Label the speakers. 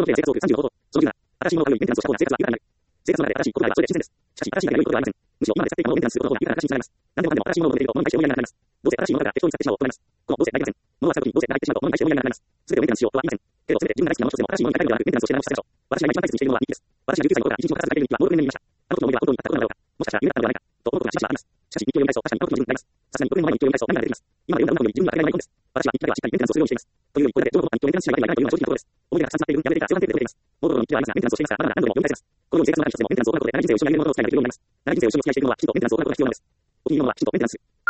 Speaker 1: の生活を35ほど、その10は、新しいものを買うよりメンテナンスをした方が生活は豊かになる。生活の中で新しいことがあればそれで新鮮です。しかし、新しい何か良いことはありません。むしろ、今まで使っていたものをメンテナンスすることの方が豊かな新しにつながります。何でもかんでも新しいものを持っていると物に対して思いやりがなくなります。どうせ新しいものだから適当に使ってしまおうとなります。このどうせ大事ません。物は使うときにどうせ長いってしまうと物に対して思いやりがなくなります。すべてをメンテナンスしようとは言いません。けど、せめて自分が大好きなものとしても新しいものに変えるのではなく、メンテナンスをして直しさせましょう。私が今一番大切にしているのは日記です。私が19歳の頃から一日も欠かさず書いている日記はもう6年目になりました。あの時の思いは本当にあったことなのだろうか。もしかしたら夢だったのではないか。と思うことがしばしばあります。しかし日記を読み返すと確かにあの時の自分になります。さすがに6年も前の日記を読み返すと涙が出てきます。今まで読んだ本より自分が当たり前のものです。私は日記だけはしっかりメンテナンスをするようにしています。というより、これだけ情報を持った日記をメンテナンスしなければいけないというのは正直なところです。思い出がたくさん詰まっているやめていた強断点で出ています。もうどの日記はありますが、メンテナンスをしていますが、まだまだ何度も読み返せます。このように生活の中に一つでもメンテナンスを行うことで長い人生を一緒に歩めるものを使いができるようになります。長い人生を一緒に付き合いしていくのはきちんとメンテナンスを行うことが必要なのです。お気に入りのものはきちんとメンテナンス。